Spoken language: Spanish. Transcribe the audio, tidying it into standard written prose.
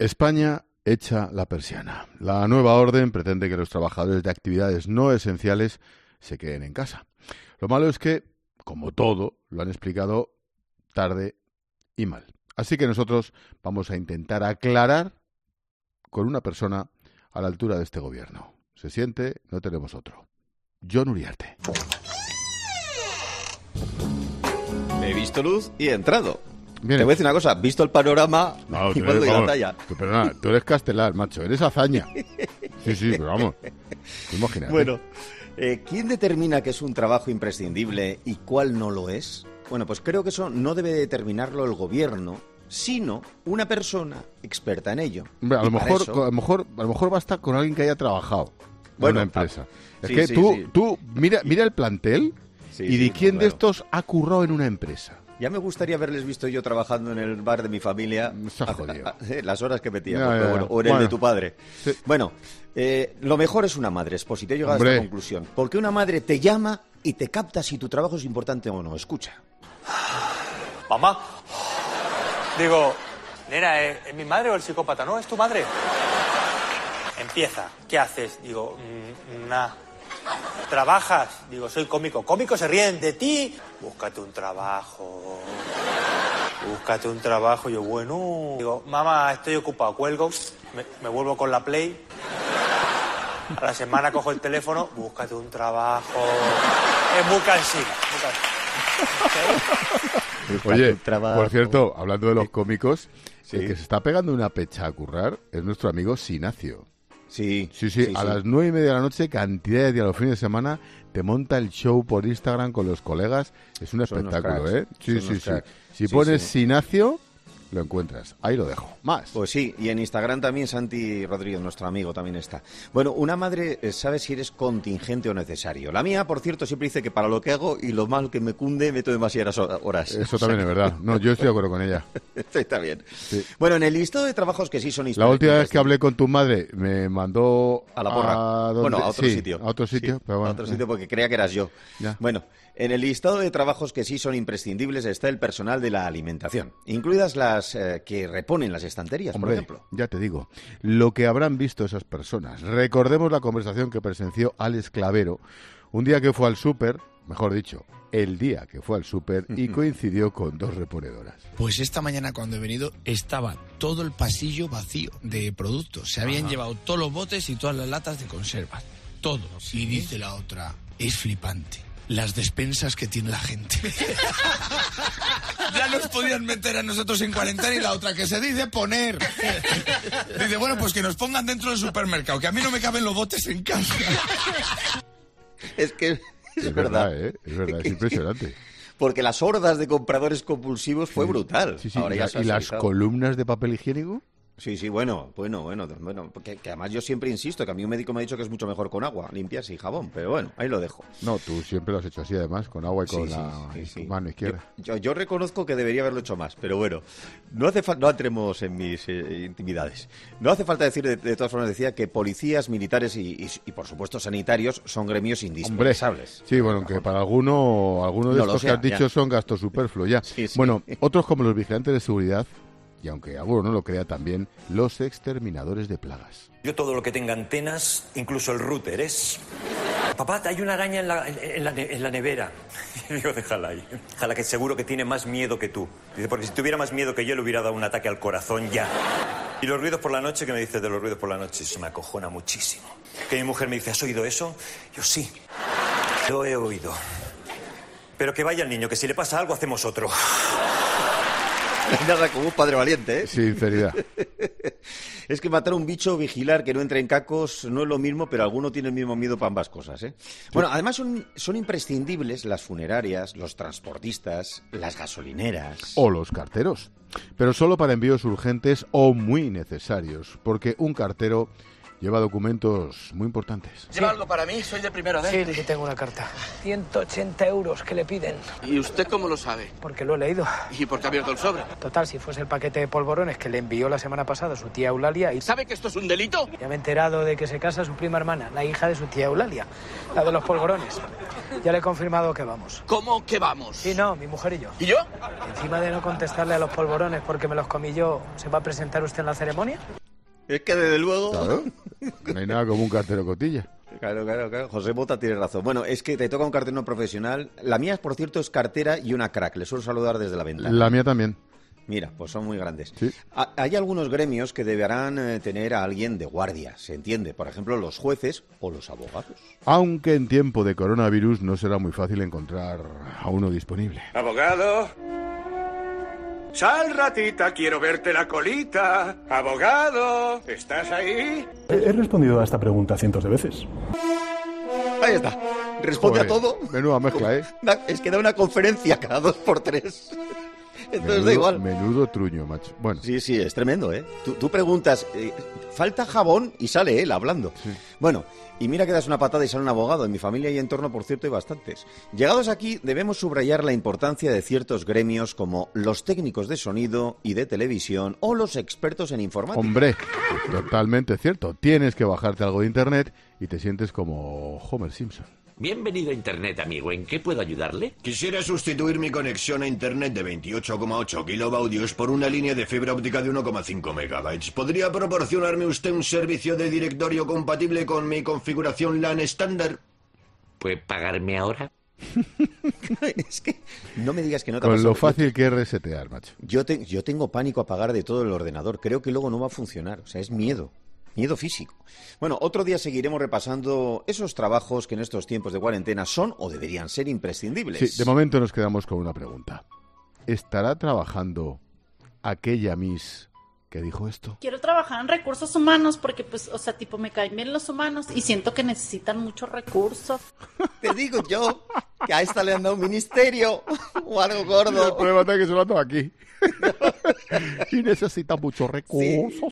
España echa la persiana. La nueva orden pretende que los trabajadores de actividades no esenciales se queden en casa. Lo malo es que, como todo, lo han explicado tarde y mal. Así que nosotros vamos a intentar aclarar con una persona a la altura de este gobierno. Se siente, no tenemos otro. Jon Uriarte. He visto luz y he entrado. Bien. Te voy a decir una cosa, visto el panorama No, y doy la talla. Perdona, tú eres castelar, macho, eres hazaña. Sí, pero vamos, imagínate. Bueno, ¿quién determina qué es un trabajo imprescindible y cuál no lo es? Bueno, pues creo que eso no debe determinarlo el gobierno, sino una persona experta en ello. Hombre, a lo mejor basta con alguien que haya trabajado en una empresa. Es sí, que sí, tú mira el plantel y de quién de estos ha currado en una empresa. Ya me gustaría haberles visto yo trabajando en el bar de mi familia. Se ha jodido. Las horas que metía, Ya. o en el de tu padre. Sí. Bueno, lo mejor es una madre, Expósito. He llegado a esta conclusión. Porque una madre te llama y te capta si tu trabajo es importante o no. Escucha. Mamá. Digo, nena, ¿es mi madre o el psicópata? No, es tu madre. Empieza. ¿Qué haces? Digo, nada. ¿Trabajas? Digo, soy cómico. ¿Cómicos se ríen de ti? Búscate un trabajo. Yo, bueno. Digo, mamá, estoy ocupado. Cuelgo. Me vuelvo con la Play. A la semana cojo el teléfono. Búscate un trabajo. Es muy cansino. Oye, por cierto, hablando de los cómicos, el que se está pegando una pecha a currar es nuestro amigo Sinacio. Sí. A las 9:30 de la noche, cantidad de días los fines de semana, te monta el show por Instagram con los colegas. Es un espectáculo, ¿eh? Sí. Si pones Sinacio, lo encuentras. Ahí lo dejo. Más. Pues sí, y en Instagram también Santi Rodríguez, nuestro amigo, también está. Bueno, una madre sabe si eres contingente o necesario. La mía, por cierto, siempre dice que para lo que hago y lo mal que me cunde, meto demasiadas horas. Eso también es verdad. No, yo estoy de acuerdo con ella. Está bien. Sí. Bueno, en el listado de trabajos que sí son La última vez que hablé con tu madre me mandó a la porra. Bueno, a otro sitio. A otro sitio, pero bueno. A otro sitio porque creía que eras yo. Ya. Bueno, en el listado de trabajos que sí son imprescindibles está el personal de la alimentación, incluidas las que reponen las estanterías, Hombre, por ejemplo. Ya te digo, lo que habrán visto esas personas. Recordemos la conversación que presenció Alex Clavero un día que fue al súper, mejor dicho, el día que fue al súper y coincidió con dos reponedoras. Pues esta mañana cuando he venido estaba todo el pasillo vacío de productos. Se habían llevado todos los botes y todas las latas de conservas. Todo. ¿Sí? Y dice la otra, es flipante. Las despensas que tiene la gente. Ya nos podían meter a nosotros en cuarentena y la otra que se dice poner. Dice, bueno, pues que nos pongan dentro del supermercado, que a mí no me caben los botes en casa. Es que Es verdad, ¿eh? Es verdad, es impresionante. Porque las hordas de compradores compulsivos fue brutal. Sí. Ahora ya ¿Y las columnas de papel higiénico? Sí, bueno, porque que además yo siempre insisto que a mí un médico me ha dicho que es mucho mejor con agua, limpias y jabón, pero bueno, ahí lo dejo. No, tú siempre lo has hecho así además, con agua y con la mano izquierda. Yo reconozco que debería haberlo hecho más, pero bueno, no entremos en mis intimidades. No hace falta decir, de todas formas, decía que policías, militares y por supuesto sanitarios son gremios indispensables. Hombre, sí, bueno, que para alguno de estos que has dicho son gastos superfluos ya. Sí. Bueno, otros como los vigilantes de seguridad, y aunque alguno no lo crea también, los exterminadores de plagas. Yo todo lo que tenga antenas, incluso el router, es... Papá, hay una araña en la nevera. Y digo, déjala ahí. Déjala, que seguro que tiene más miedo que tú. Dice, porque si tuviera más miedo que yo, le hubiera dado un ataque al corazón ya. Y los ruidos por la noche, ¿qué me dices de los ruidos por la noche? Eso me acojona muchísimo. Que mi mujer me dice, ¿has oído eso? Yo sí, lo he oído. Pero que vaya el niño, que si le pasa algo, hacemos otro. Nada como un padre valiente, ¿eh? Sinceridad. Es que matar a un bicho, vigilar que no entre en cacos, no es lo mismo, pero alguno tiene el mismo miedo para ambas cosas, ¿eh? Bueno, además son imprescindibles las funerarias, los transportistas, las gasolineras. O los carteros. Pero solo para envíos urgentes o muy necesarios, porque un cartero Lleva documentos muy importantes. ¿Lleva algo para mí? Soy de primero D. Sí, aquí tengo una carta. 180 euros que le piden. ¿Y usted cómo lo sabe? Porque lo he leído. ¿Y por qué ha abierto el sobre? Total, si fuese el paquete de polvorones que le envió la semana pasada su tía Eulalia y... ¿Sabe que esto es un delito? Ya me he enterado de que se casa su prima hermana, la hija de su tía Eulalia, la de los polvorones. Ya le he confirmado que vamos. ¿Cómo que vamos? Sí, no, mi mujer y yo. ¿Y yo? Encima de no contestarle a los polvorones porque me los comí yo, ¿se va a presentar usted en la ceremonia? Es que desde luego... Claro, no hay nada como un cartero cotilla. Claro. José Bota tiene razón. Bueno, es que te toca un cartero profesional. La mía, por cierto, es cartera y una crack. Le suelo saludar desde la ventana. La mía también. Mira, pues son muy grandes. Sí. Hay algunos gremios que deberán tener a alguien de guardia, se entiende. Por ejemplo, los jueces o los abogados. Aunque en tiempo de coronavirus no será muy fácil encontrar a uno disponible. Abogado. Sal, ratita, quiero verte la colita. Abogado, ¿estás ahí? He respondido a esta pregunta cientos de veces. Ahí está. Responde Joder, a todo. Menuda mezcla, ¿eh? Es que da una conferencia cada 2x3. Entonces da igual. Menudo truño, macho. Bueno. Sí, es tremendo, ¿eh? Tú preguntas, falta jabón y sale él hablando. Sí. Bueno, y mira que das una patada y sale un abogado. En mi familia y entorno, por cierto, hay bastantes. Llegados aquí, debemos subrayar la importancia de ciertos gremios como los técnicos de sonido y de televisión o los expertos en informática. Hombre, totalmente cierto. Tienes que bajarte algo de internet y te sientes como Homer Simpson. Bienvenido a Internet, amigo. ¿En qué puedo ayudarle? Quisiera sustituir mi conexión a Internet de 28,8 kilovatios por una línea de fibra óptica de 1,5 megabytes. ¿Podría proporcionarme usted un servicio de directorio compatible con mi configuración LAN estándar? ¿Puede pagarme ahora? Es que no me digas que no te Con ha pasado. lo fácil que es resetear, macho. Yo tengo pánico a pagar de todo el ordenador. Creo que luego no va a funcionar. O sea, es miedo. Miedo físico. Bueno, otro día seguiremos repasando esos trabajos que en estos tiempos de cuarentena son o deberían ser imprescindibles. Sí, de momento nos quedamos con una pregunta. ¿Estará trabajando aquella Miss que dijo esto? Quiero trabajar en recursos humanos porque, pues, o sea, tipo, me caen bien los humanos y siento que necesitan muchos recursos. Te digo yo que a esta le han dado un ministerio o algo gordo. El problema es que se lo han dado aquí. Y necesita muchos recursos. Sí.